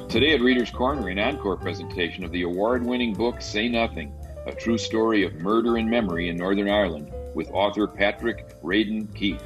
Today at Reader's Corner, an encore presentation of the award-winning book Say Nothing, a true story of murder and memory in Northern Ireland, with author Patrick Radden Keefe.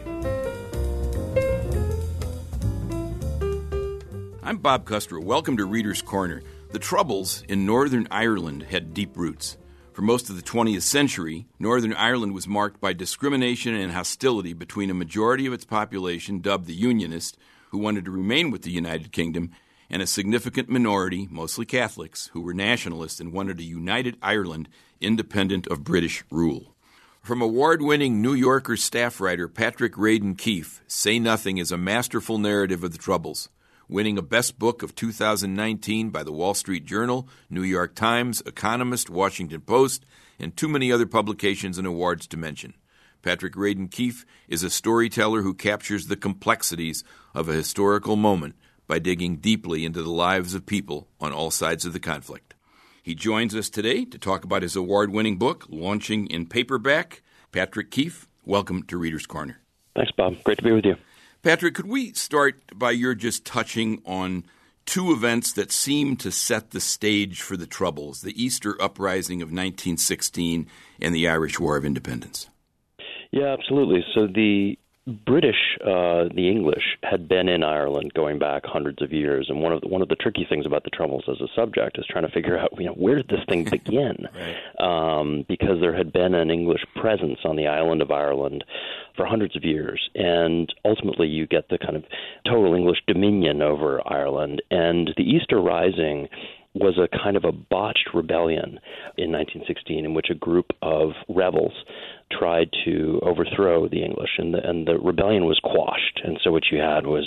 I'm Bob Custer. Welcome to Reader's Corner. The Troubles in Northern Ireland had deep roots. For most of the 20th century, Northern Ireland was marked by discrimination and hostility between a majority of its population, dubbed the Unionists, who wanted to remain with the United Kingdom, and a significant minority, mostly Catholics, who were nationalists and wanted a united Ireland independent of British rule. From award-winning New Yorker staff writer Patrick Radden Keefe, Say Nothing is a masterful narrative of the Troubles, winning a Best Book of 2019 by the Wall Street Journal, New York Times, Economist, Washington Post, and too many other publications and awards to mention. Patrick Radden Keefe is a storyteller who captures the complexities of a historical moment by digging deeply into the lives of people on all sides of the conflict. He joins us today to talk about his award-winning book, launching in paperback. Patrick Keefe, welcome to Reader's Corner. Thanks, Bob. Great to be with you. Patrick, could we start by your just touching on two events that seem to set the stage for the Troubles, the Easter Uprising of 1916 and the Irish War of Independence? Yeah, absolutely. So the British, the English, had been in Ireland going back hundreds of years, and one of the tricky things about the Troubles as a subject is trying to figure out, where did this thing begin? Right. Because there had been an English presence on the island of Ireland for hundreds of years, and ultimately you get the kind of total English dominion over Ireland. And the Easter Rising was a kind of a botched rebellion in 1916 in which a group of rebels tried to overthrow the English, and the rebellion was quashed. And so what you had was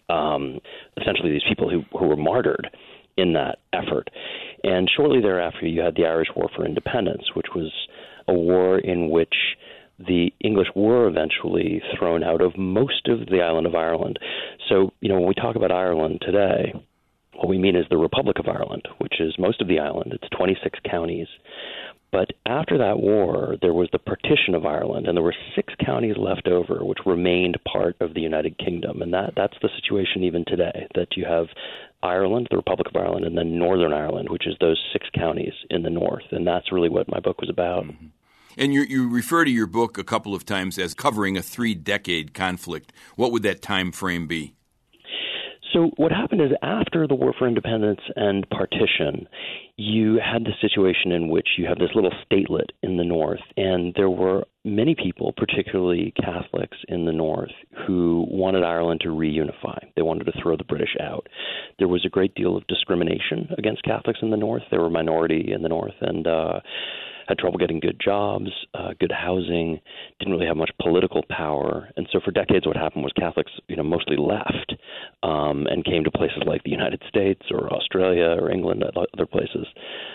essentially these people who were martyred in that effort. And shortly thereafter, you had the Irish War for Independence, which was a war in which the English were eventually thrown out of most of the island of Ireland. So, when we talk about Ireland today, what we mean is the Republic of Ireland, which is most of the island. It's 26 counties. But after that war, there was the partition of Ireland, and there were 6 counties left over, which remained part of the United Kingdom. And that's the situation even today, that you have Ireland, the Republic of Ireland, and then Northern Ireland, which is those 6 counties in the north. And that's really what my book was about. Mm-hmm. And you refer to your book a couple of times as covering a 3-decade conflict. What would that time frame be? So what happened is, after the War for Independence and partition, you had the situation in which you have this little statelet in the north, and there were many people, particularly Catholics in the north, who wanted Ireland to reunify. They wanted to throw the British out. There was a great deal of discrimination against Catholics in the north. They were a minority in the north, and had trouble getting good jobs, good housing, didn't really have much political power. And so for decades what happened was Catholics, mostly left and came to places like the United States or Australia or England, other places.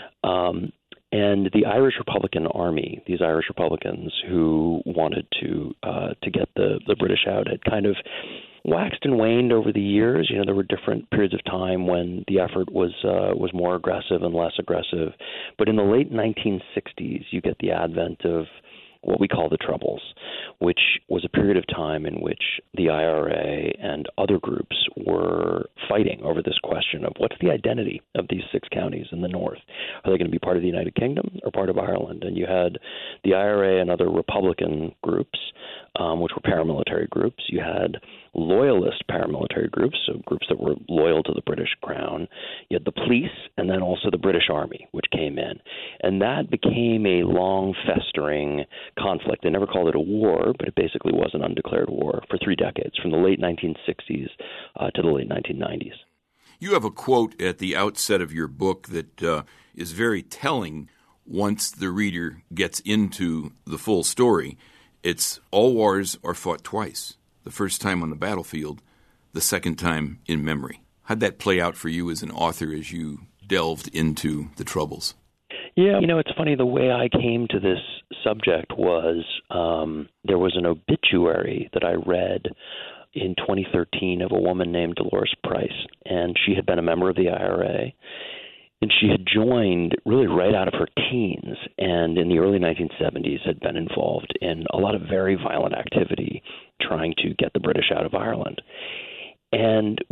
And the Irish Republican Army, these Irish Republicans who wanted to get the British out, had kind of waxed and waned over the years. There were different periods of time when the effort was more aggressive and less aggressive. But in the late 1960s, you get the advent of what we call the Troubles, which was a period of time in which the IRA and other groups were fighting over this question of what's the identity of these 6 counties in the north. Are they going to be part of the United Kingdom or part of Ireland? And you had the IRA and other Republican groups, which were paramilitary groups. You had loyalist paramilitary groups, so groups that were loyal to the British Crown. You had the police and then also the British Army, which came in. And that became a long festering conflict. They never called it a war, but it basically was an undeclared war for 3 decades, from the late 1960s to the late 1990s. You have a quote at the outset of your book that is very telling once the reader gets into the full story. It's, all wars are fought twice. The first time on the battlefield, the second time in memory. How'd that play out for you as an author as you delved into the Troubles? Yeah, it's funny. The way I came to this subject was there was an obituary that I read in 2013 of a woman named Dolores Price, and she had been a member of the IRA. And she had joined really right out of her teens, and in the early 1970s had been involved in a lot of very violent activity trying to get the British out of Ireland. And what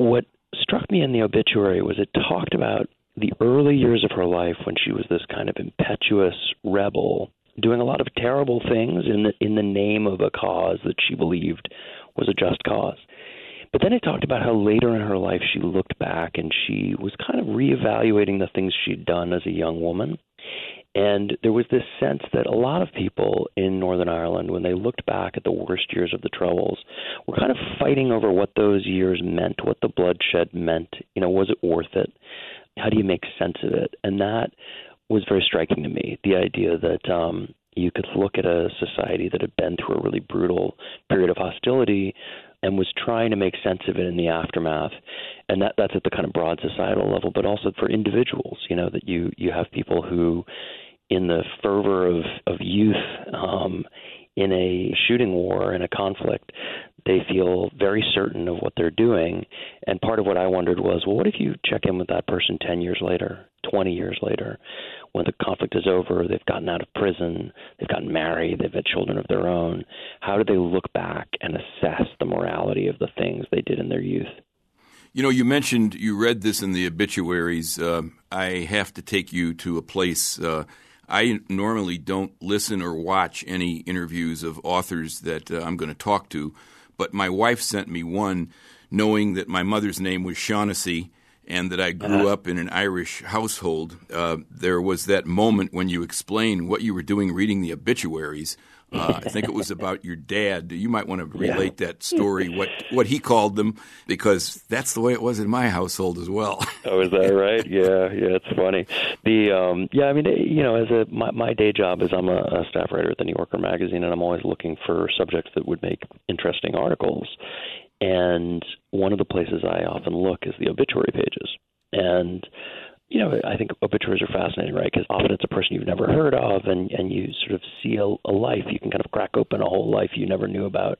struck me in the obituary was it talked about the early years of her life when she was this kind of impetuous rebel, doing a lot of terrible things in the name of a cause that she believed was a just cause. But then it talked about how later in her life she looked back and she was kind of reevaluating the things she'd done as a young woman. And there was this sense that a lot of people in Northern Ireland, when they looked back at the worst years of the Troubles, were kind of fighting over what those years meant, what the bloodshed meant. Was it worth it? How do you make sense of it? And that was very striking to me, the idea that you could look at a society that had been through a really brutal period of hostility and was trying to make sense of it in the aftermath. And that's at the kind of broad societal level, but also for individuals, that you have people who, in the fervor of youth, in a shooting war, in a conflict, they feel very certain of what they're doing. And part of what I wondered was, well, what if you check in with that person 10 years later, 20 years later, when the conflict is over, they've gotten out of prison, they've gotten married, they've had children of their own. How do they look back and assess the morality of the things they did in their youth? You mentioned you read this in the obituaries. I have to take you to a place. I normally don't listen or watch any interviews of authors that I'm going to talk to, but my wife sent me one knowing that my mother's name was Shaughnessy and that I grew up in an Irish household. There was that moment when you explained what you were doing reading the obituaries. I think it was about your dad. You might want to relate that story, what he called them, because that's the way it was in my household as well. Oh, is that right? Yeah, it's funny. My day job is I'm a staff writer at the New Yorker magazine, and I'm always looking for subjects that would make interesting articles. And one of the places I often look is the obituary pages. And I think obituaries are fascinating, right? Because often it's a person you've never heard of, and you sort of see a life. You can kind of crack open a whole life you never knew about.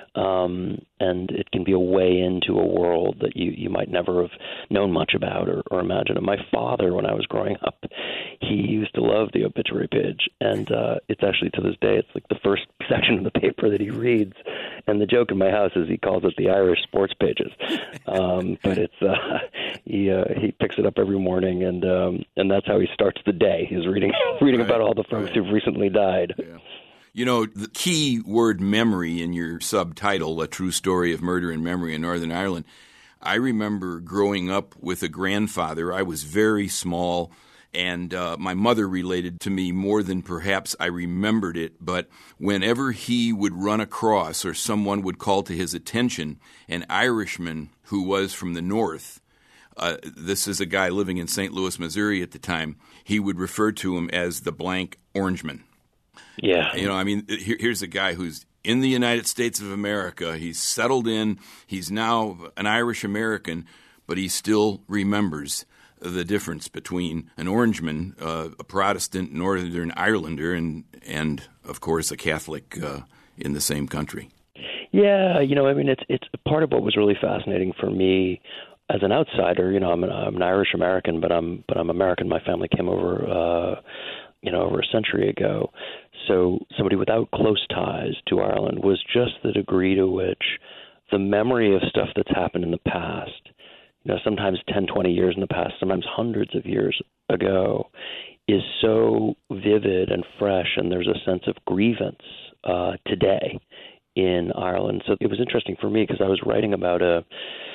And it can be a way into a world that you might never have known much about or imagined. And my father, when I was growing up, he used to love the obituary page. And it's actually, to this day, it's like the first section of the paper that he reads. And the joke in my house is he calls it the Irish sports pages. But it's he picks it up every morning, and that's how he starts the day. He's reading about all the folks who've recently died. Yeah. The key word memory in your subtitle, A True Story of Murder and Memory in Northern Ireland, I remember growing up with a grandfather. I was very small, and my mother related to me more than perhaps I remembered it. But whenever he would run across or someone would call to his attention an Irishman who was from the north, this is a guy living in St. Louis, Missouri at the time, he would refer to him as the blank Orangeman. Yeah. Here's a guy who's in the United States of America. He's settled in. He's now an Irish American, but he still remembers the difference between an Orangeman, a Protestant Northern Irelander, and of course, a Catholic in the same country. Yeah, it's part of what was really fascinating for me as an outsider. I'm an Irish American, but I'm American. My family came over, over a century ago. So somebody without close ties to Ireland was just the degree to which the memory of stuff that's happened in the past, sometimes 10, 20 years in the past, sometimes hundreds of years ago, is so vivid and fresh, and there's a sense of grievance today in Ireland. So it was interesting for me because I was writing about a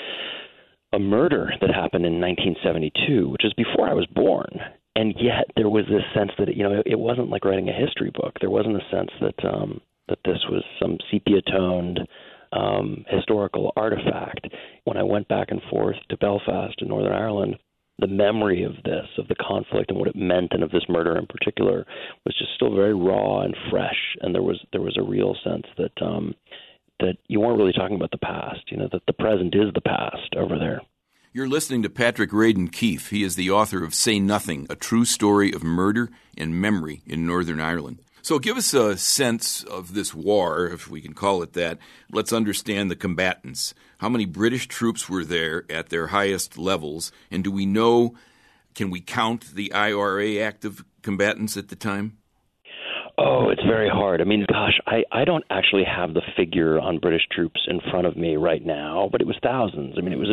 murder that happened in 1972, which is before I was born. And yet there was this sense that, it wasn't like writing a history book. There wasn't a sense that this was some sepia-toned historical artifact. When I went back and forth to Belfast in Northern Ireland, the memory of this, of the conflict and what it meant, and of this murder in particular, was just still very raw and fresh. And there was a real sense that that you weren't really talking about the past, that the present is the past over there. You're listening to Patrick Radden Keefe. He is the author of Say Nothing, A True Story of Murder and Memory in Northern Ireland. So give us a sense of this war, if we can call it that. Let's understand the combatants. How many British troops were there at their highest levels? And do we know, can we count the IRA active combatants at the time? Oh, it's very hard. I mean, gosh, I don't actually have the figure on British troops in front of me right now, but it was thousands. I mean, it was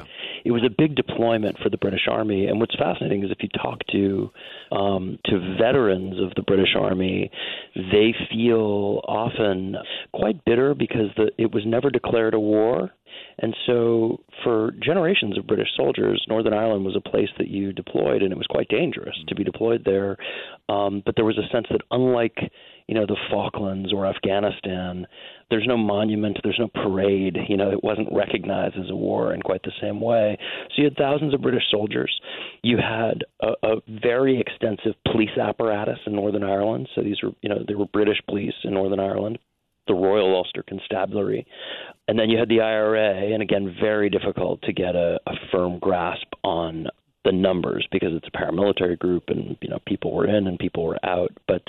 a big deployment for the British Army. And what's fascinating is if you talk to veterans of the British Army, they feel often quite bitter because it was never declared a war. And so for generations of British soldiers, Northern Ireland was a place that you deployed, and it was quite dangerous to be deployed there. But there was a sense that unlike, the Falklands or Afghanistan, there's no monument, there's no parade. It wasn't recognized as a war in quite the same way. So you had thousands of British soldiers. You had a very extensive police apparatus in Northern Ireland. So these were, there were British police in Northern Ireland, the Royal Ulster Constabulary. And then you had the IRA, and again, very difficult to get a firm grasp on the numbers because it's a paramilitary group, and people were in and people were out. But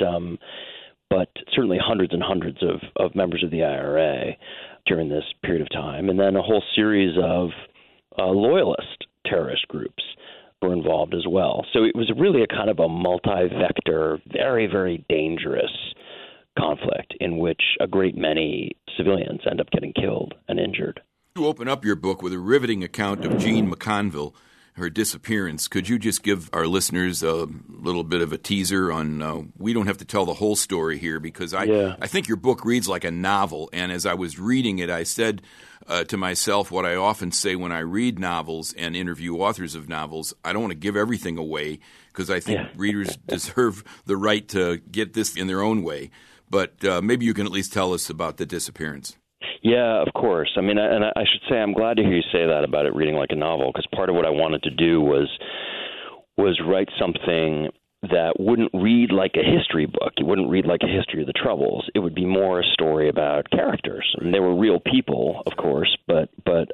certainly hundreds and hundreds of members of the IRA during this period of time, and then a whole series of loyalist terrorist groups were involved as well. So it was really a kind of a multi-vector, very, very dangerous conflict in which a great many civilians end up getting killed and injured. You open up your book with a riveting account of Jean McConville, her disappearance. Could you just give our listeners a little bit of a teaser on, we don't have to tell the whole story here because I think your book reads like a novel. And as I was reading it, I said to myself what I often say when I read novels and interview authors of novels, I don't want to give everything away because I think readers deserve the right to get this in their own way. But maybe you can at least tell us about the disappearance. Yeah, of course. I mean, and I should say I'm glad to hear you say that about it reading like a novel, because part of what I wanted to do was write something that wouldn't read like a history book. It wouldn't read like a history of the Troubles. It would be more a story about characters. I mean, they were real people, of course, but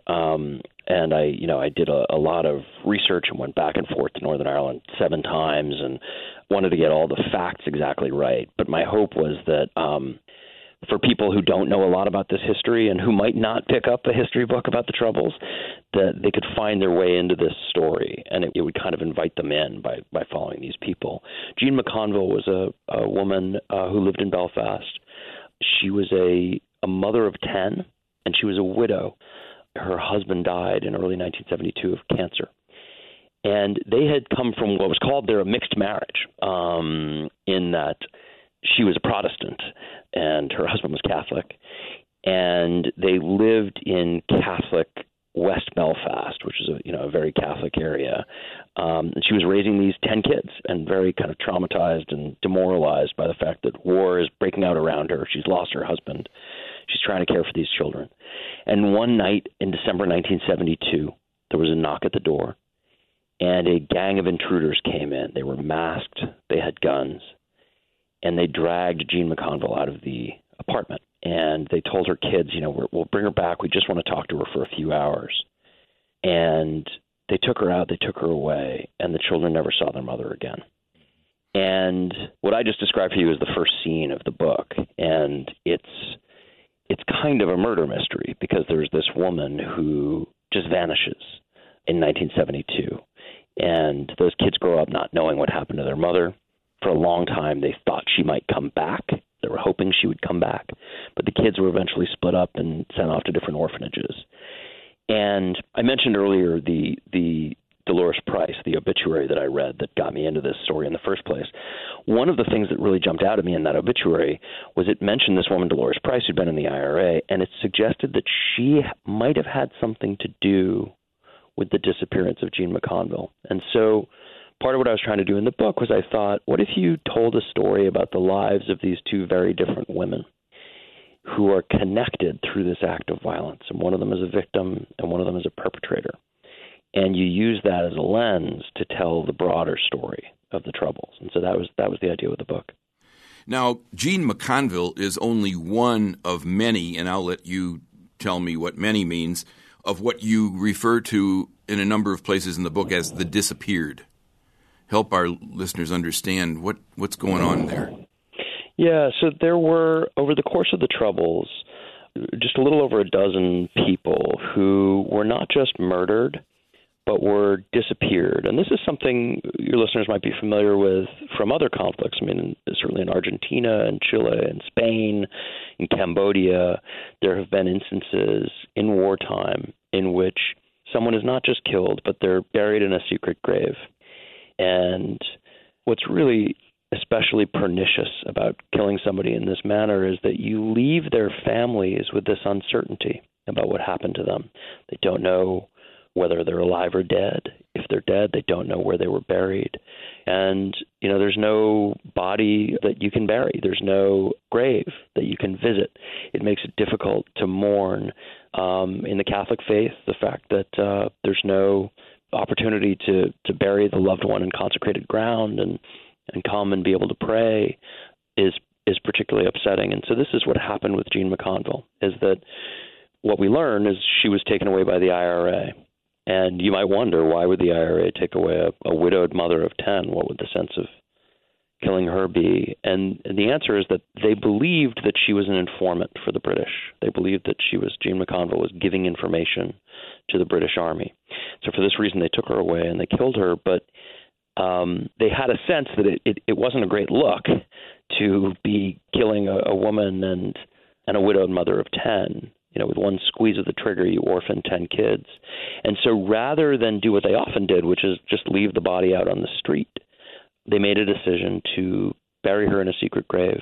and I did a lot of research and went back and forth to Northern Ireland 7 times and wanted to get all the facts exactly right. But my hope was that for people who don't know a lot about this history and who might not pick up a history book about the Troubles, that they could find their way into this story, and it would kind of invite them in by following these people. Jean McConville was a woman who lived in Belfast. She was a mother of 10, and she was a widow. Her husband died in early 1972 of cancer. And they had come from what was called there a mixed marriage, in that she was a Protestant and her husband was Catholic, and they lived in Catholic West Belfast, which is a very Catholic area. And she was raising these 10 kids and very kind of traumatized and demoralized by the fact that war is breaking out around her. She's lost her husband. She's trying to care for these children. And one night in December 1972, there was a knock at the door, and a gang of intruders came in. They were masked. They had guns. And they dragged Jean McConville out of the apartment. And they told her kids, we'll bring her back. We just want to talk to her for a few hours. And they took her out. They took her away. And the children never saw their mother again. And what I just described for you is the first scene of the book. And it's kind of a murder mystery because there's this woman who just vanishes in 1972. And those kids grow up not knowing what happened to their mother. For a long time, they thought she might come back. They were hoping she would come back. But the kids were eventually split up and sent off to different orphanages. And I mentioned earlier the Dolores Price, the obituary that I read that got me into this story in the first place. One of the things that really jumped out at me in that obituary was it mentioned this woman, Dolores Price, who'd been in the IRA, and it suggested that she might have had something to do with the disappearance of Jean McConville. And so part of what I was trying to do in the book was I thought, what if you told a story about the lives of these two very different women who are connected through this act of violence, and one of them is a victim and one of them is a perpetrator, and you use that as a lens to tell the broader story of the Troubles. And so that was the idea with the book. Now, Jean McConville is only one of many, and I'll let you tell me what many means, of what you refer to in a number of places in the book as the disappeared. Help our listeners understand what's going on there. Yeah, so there were, over the course of the Troubles, just a little over a dozen people who were not just murdered, but were disappeared. And this is something your listeners might be familiar with from other conflicts. I mean, certainly in Argentina and Chile and Spain, in Cambodia, there have been instances in wartime in which someone is not just killed, but they're buried in a secret grave. And what's really especially pernicious about killing somebody in this manner is that you leave their families with this uncertainty about what happened to them. They don't know whether they're alive or dead. If they're dead, they don't know where they were buried. And, there's no body that you can bury. There's no grave that you can visit. It makes it difficult to mourn. In the Catholic faith, the fact that there's no opportunity to bury the loved one in consecrated ground and come and be able to pray is particularly upsetting. And so this is what happened with Jean McConville, is that what we learn is she was taken away by the IRA. And you might wonder, why would the IRA take away a widowed mother of 10? What would the sense of killing her be? And the answer is that they believed that she was an informant for the British. They believed that Jean McConville was giving information to the British Army. So for this reason, they took her away and they killed her. But they had a sense that it wasn't a great look to be killing a woman and a widowed mother of 10. With one squeeze of the trigger, you orphan 10 kids. And so rather than do what they often did, which is just leave the body out on the street, they made a decision to bury her in a secret grave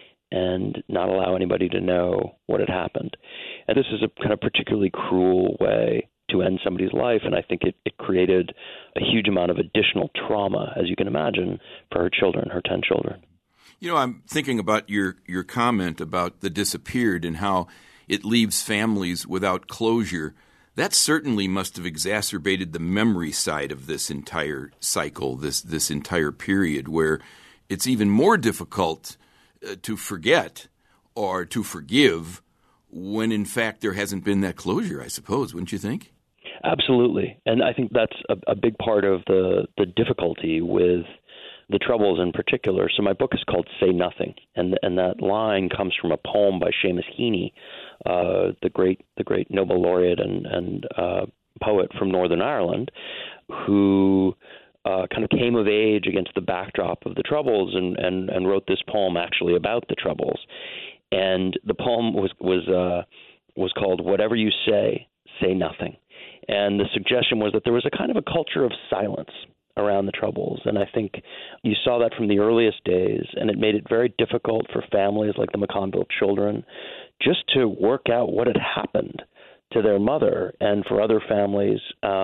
and not allow anybody to know what had happened. And this is a kind of particularly cruel way to end somebody's life, and I think it created a huge amount of additional trauma, as you can imagine, for her children, her 10 children. I'm thinking about your comment about the disappeared and how it leaves families without closure. That certainly must have exacerbated the memory side of this entire cycle, this entire period, where it's even more difficult to forget or to forgive when, in fact, there hasn't been that closure, I suppose, wouldn't you think? Absolutely. And I think that's a big part of the difficulty with the Troubles in particular. So my book is called Say Nothing, and that line comes from a poem by Seamus Heaney, the great Nobel laureate and poet from Northern Ireland, who kind of came of age against the backdrop of the Troubles and wrote this poem actually about the Troubles. And the poem was called "Whatever You Say, Say Nothing." And the suggestion was that there was a kind of a culture of silence around the Troubles. And I think you saw that from the earliest days, and it made it very difficult for families like the McConville children just to work out what had happened to their mother, and for other families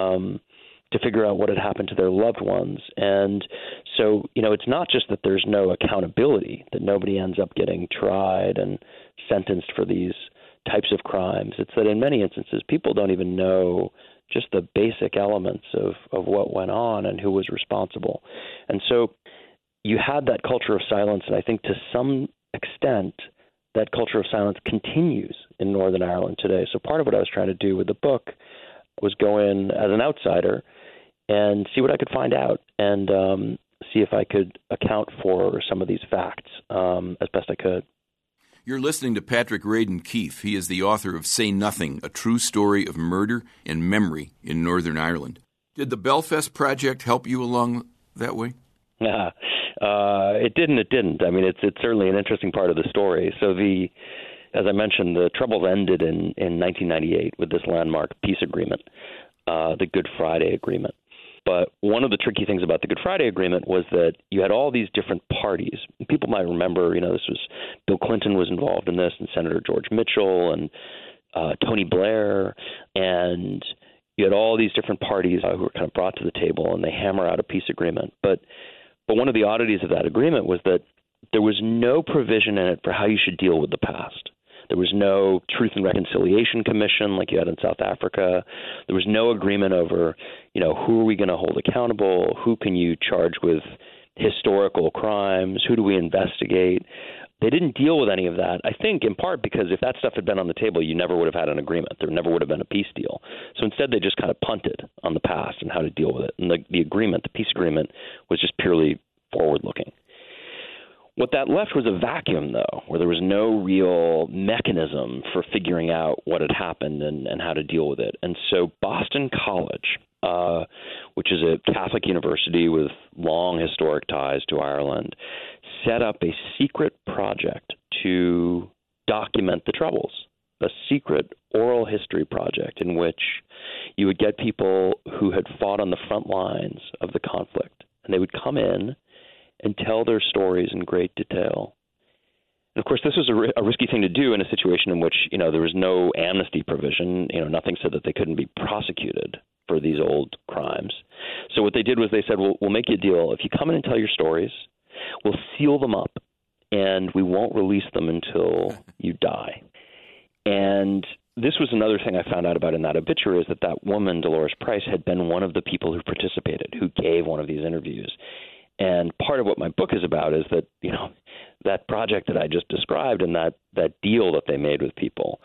to figure out what had happened to their loved ones. And so, it's not just that there's no accountability, that nobody ends up getting tried and sentenced for these types of crimes. It's that in many instances, people don't even know just the basic elements of what went on and who was responsible. And so you had that culture of silence, and I think to some extent that culture of silence continues in Northern Ireland today. So part of what I was trying to do with the book was go in as an outsider and see what I could find out, and see if I could account for some of these facts as best I could. You're listening to Patrick Radden Keefe. He is the author of Say Nothing, a true story of murder and memory in Northern Ireland. Did the Belfast Project help you along that way? Yeah, it didn't. I mean, it's certainly an interesting part of the story. So as I mentioned, the Troubles ended in 1998 with this landmark peace agreement, the Good Friday Agreement. But one of the tricky things about the Good Friday Agreement was that you had all these different parties. People might remember, this was Bill Clinton was involved in this, and Senator George Mitchell, and Tony Blair, and you had all these different parties who were kind of brought to the table, and they hammer out a peace agreement. But one of the oddities of that agreement was that there was no provision in it for how you should deal with the past. There was no Truth and Reconciliation Commission like you had in South Africa. There was no agreement over, who are we going to hold accountable? Who can you charge with historical crimes? Who do we investigate? They didn't deal with any of that, I think, in part because if that stuff had been on the table, you never would have had an agreement. There never would have been a peace deal. So instead, they just kind of punted on the past and how to deal with it. And the peace agreement, was just purely forward-looking. What that left was a vacuum, though, where there was no real mechanism for figuring out what had happened and how to deal with it. And so Boston College, which is a Catholic university with long historic ties to Ireland, set up a secret project to document the Troubles, a secret oral history project in which you would get people who had fought on the front lines of the conflict, and they would come in and tell their stories in great detail. And of course, this was a risky thing to do in a situation in which, there was no amnesty provision. Nothing said that they couldn't be prosecuted for these old crimes. So what they did was they said, well, we'll make you a deal. If you come in and tell your stories, we'll seal them up, and we won't release them until you die. And this was another thing I found out about in that obituary, is that woman, Dolores Price, had been one of the people who participated, who gave one of these interviews. And part of what my book is about is that, that project that I just described and that deal that they made with people,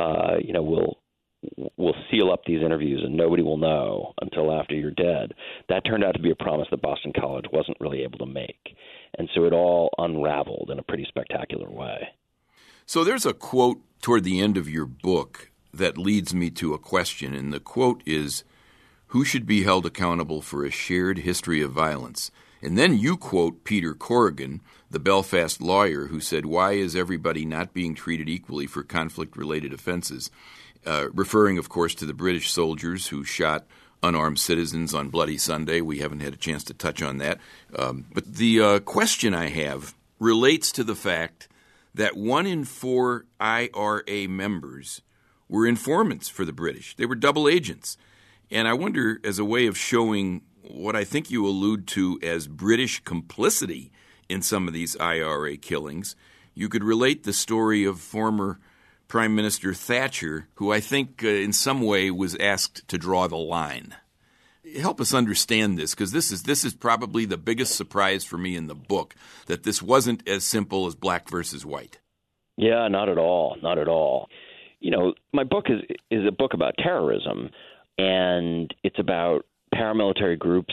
we'll seal up these interviews and nobody will know until after you're dead. That turned out to be a promise that Boston College wasn't really able to make. And so it all unraveled in a pretty spectacular way. So there's a quote toward the end of your book that leads me to a question. And the quote is, "Who should be held accountable for a shared history of violence?" And then you quote Peter Corrigan, the Belfast lawyer, who said, "Why is everybody not being treated equally for conflict-related offenses?" Referring, of course, to the British soldiers who shot unarmed citizens on Bloody Sunday. We haven't had a chance to touch on that. But the question I have relates to the fact that 1 in 4 IRA members were informants for the British. They were double agents. And I wonder, as a way of showing what I think you allude to as British complicity in some of these IRA killings, you could relate the story of former Prime Minister Thatcher, who I think in some way was asked to draw the line. Help us understand this, because this is probably the biggest surprise for me in the book, that this wasn't as simple as black versus white. Yeah, not at all. Not at all. My book is a book about terrorism, and it's about paramilitary groups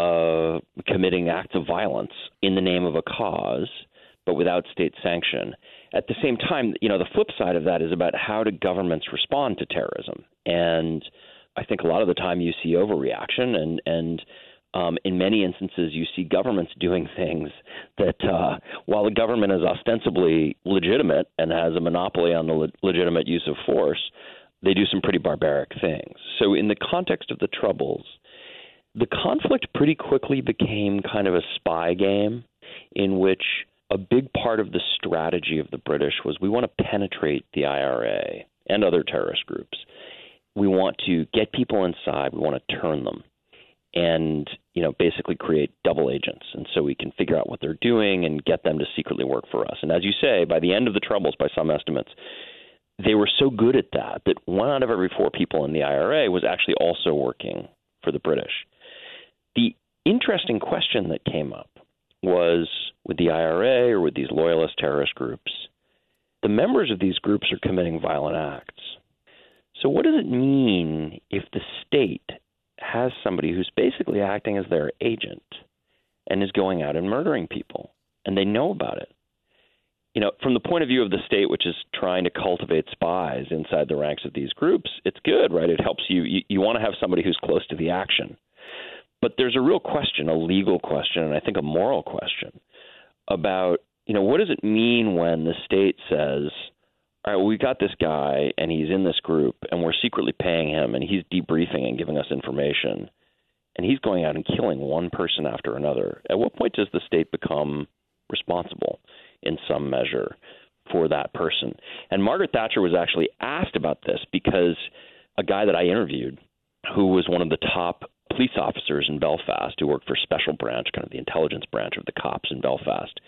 committing acts of violence in the name of a cause, but without state sanction. At the same time, the flip side of that is about how do governments respond to terrorism. And I think a lot of the time you see overreaction, and in many instances you see governments doing things that, while the government is ostensibly legitimate and has a monopoly on the legitimate use of force, they do some pretty barbaric things. So in the context of the Troubles, the conflict pretty quickly became kind of a spy game in which a big part of the strategy of the British was we want to penetrate the IRA and other terrorist groups. We want to get people inside. We want to turn them and, basically create double agents. And so we can figure out what they're doing and get them to secretly work for us. And as you say, by the end of the Troubles, by some estimates, they were so good at that 1 out of every 4 people in the IRA was actually also working for the British. The interesting question that came up was, with the IRA or with these loyalist terrorist groups, the members of these groups are committing violent acts. So what does it mean if the state has somebody who's basically acting as their agent and is going out and murdering people, and they know about it? From the point of view of the state, which is trying to cultivate spies inside the ranks of these groups, it's good, right? It helps you. You want to have somebody who's close to the action. But there's a real question, a legal question, and I think a moral question about, what does it mean when the state says, all right, well, we got this guy and he's in this group and we're secretly paying him and he's debriefing and giving us information and he's going out and killing one person after another. At what point does the state become responsible in some measure for that person? And Margaret Thatcher was actually asked about this because a guy that I interviewed, who was one of the top police officers in Belfast, who worked for Special Branch, kind of the intelligence branch of the cops in Belfast,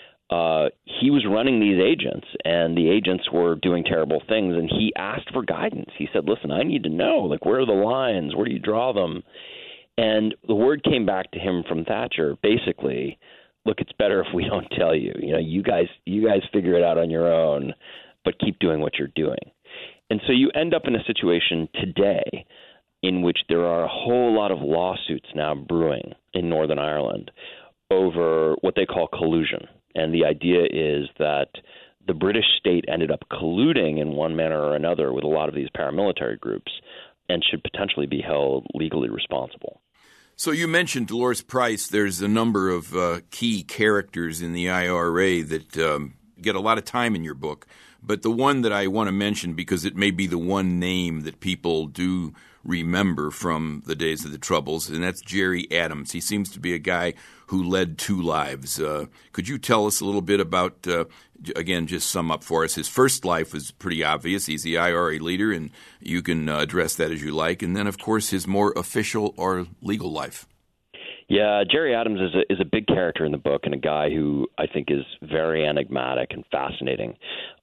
he was running these agents, and the agents were doing terrible things, and he asked for guidance. He said, listen, I need to know, where are the lines? Where do you draw them? And the word came back to him from Thatcher, basically, look, it's better if we don't tell you. You guys figure it out on your own, but keep doing what you're doing. And so you end up in a situation today in which there are a whole lot of lawsuits now brewing in Northern Ireland over what they call collusion. And the idea is that the British state ended up colluding in one manner or another with a lot of these paramilitary groups and should potentially be held legally responsible. So you mentioned Dolores Price. There's a number of key characters in the IRA that get a lot of time in your book. But the one that I want to mention, because it may be the one name that people do remember from the days of the Troubles, and that's Jerry Adams. He seems to be a guy who led two lives. Could you tell us a little bit about, again, just sum up for us? His first life was pretty obvious. He's the IRA leader, and you can address that as you like. And then, of course, his more official or legal life. Yeah, Jerry Adams is a big character in the book and a guy who I think is very enigmatic and fascinating.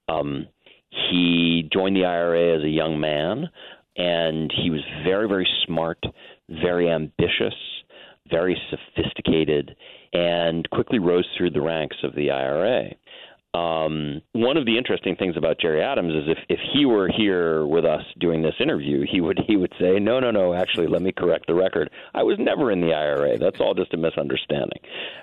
He joined the IRA as a young man, and he was very, very smart, very ambitious, very sophisticated, and quickly rose through the ranks of the IRA. One of the interesting things about Jerry Adams is if he were here with us doing this interview, he would say, no, actually, let me correct the record. I was never in the IRA. That's all just a misunderstanding.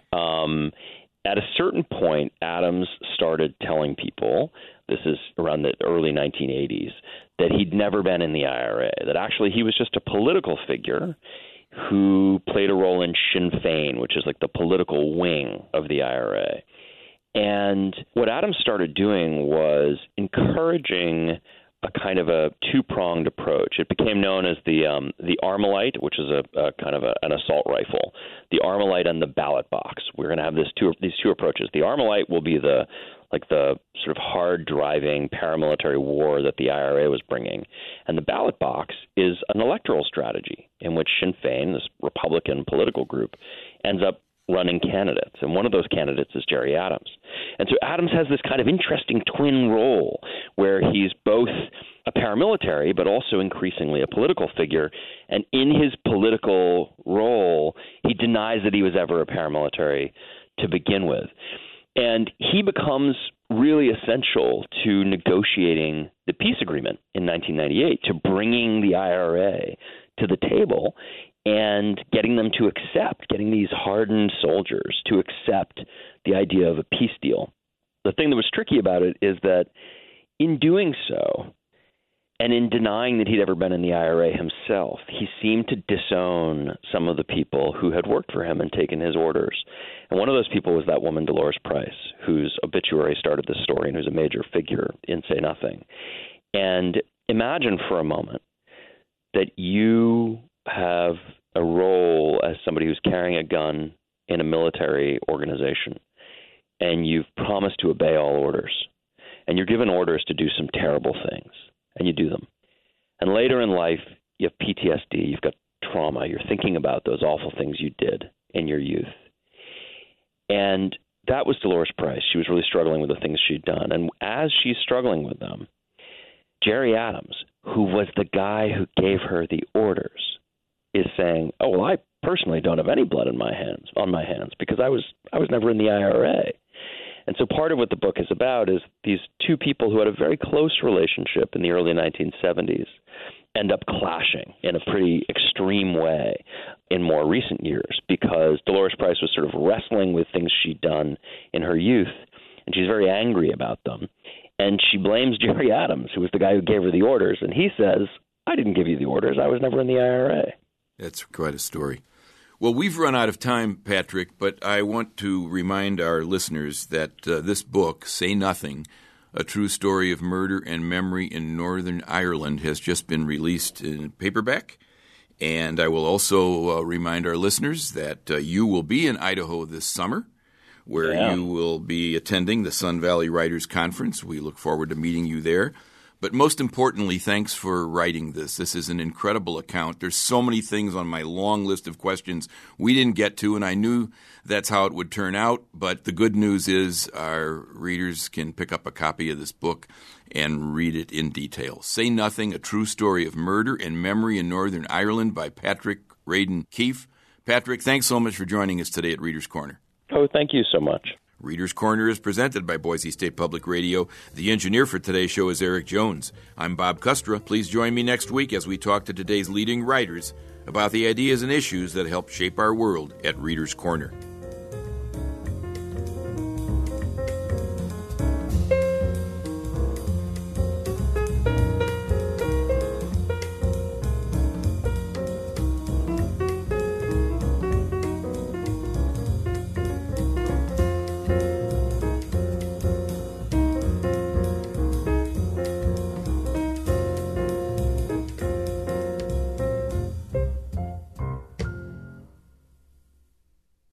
At a certain point, Adams started telling people, this is around the early 1980s, that he'd never been in the IRA, that actually he was just a political figure who played a role in Sinn Féin, which is like the political wing of the IRA. And what Adams started doing was encouraging a kind of a two-pronged approach. It became known as the Armalite, which is a kind of an assault rifle. The Armalite and the ballot box. We're going to have these two approaches. The Armalite will be the sort of hard-driving paramilitary war that the IRA was bringing. And the ballot box is an electoral strategy in which Sinn Féin, this Republican political group, ends up running candidates. And one of those candidates is Jerry Adams. And so Adams has this kind of interesting twin role where he's both a paramilitary but also increasingly a political figure. And in his political role, he denies that he was ever a paramilitary to begin with. And he becomes really essential to negotiating the peace agreement in 1998, to bringing the IRA to the table and getting them to accept, getting these hardened soldiers to accept the idea of a peace deal. The thing that was tricky about it is that in doing so, and in denying that he'd ever been in the IRA himself, he seemed to disown some of the people who had worked for him and taken his orders. And one of those people was that woman, Dolores Price, whose obituary started this story and who's a major figure in Say Nothing. And imagine for a moment that you have a role as somebody who's carrying a gun in a military organization, and you've promised to obey all orders, and you're given orders to do some terrible things, and you do them. And later in life, you have PTSD, you've got trauma, you're thinking about those awful things you did in your youth. And that was Dolores Price. She was really struggling with the things she'd done. And as she's struggling with them, Jerry Adams, who was the guy who gave her the orders, is saying, oh, well, I personally don't have any blood on my hands because I was never in the IRA. And so part of what the book is about is these two people who had a very close relationship in the early 1970s end up clashing in a pretty extreme way in more recent years because Dolores Price was sort of wrestling with things she'd done in her youth, and she's very angry about them. And she blames Jerry Adams, who was the guy who gave her the orders, and he says, I didn't give you the orders. I was never in the IRA. That's quite a story. Well, we've run out of time, Patrick, but I want to remind our listeners that this book, Say Nothing, A True Story of Murder and Memory in Northern Ireland, has just been released in paperback. And I will also remind our listeners that you will be in Idaho this summer, where you will be attending the Sun Valley Writers Conference. We look forward to meeting you there. But most importantly, thanks for writing this. This is an incredible account. There's so many things on my long list of questions we didn't get to, and I knew that's how it would turn out. But the good news is our readers can pick up a copy of this book and read it in detail. Say Nothing, A True Story of Murder and Memory in Northern Ireland by Patrick Radden Keefe. Patrick, thanks so much for joining us today at Reader's Corner. Oh, thank you so much. Reader's Corner is presented by Boise State Public Radio. The engineer for today's show is Eric Jones. I'm Bob Kustra. Please join me next week as we talk to today's leading writers about the ideas and issues that help shape our world at Reader's Corner.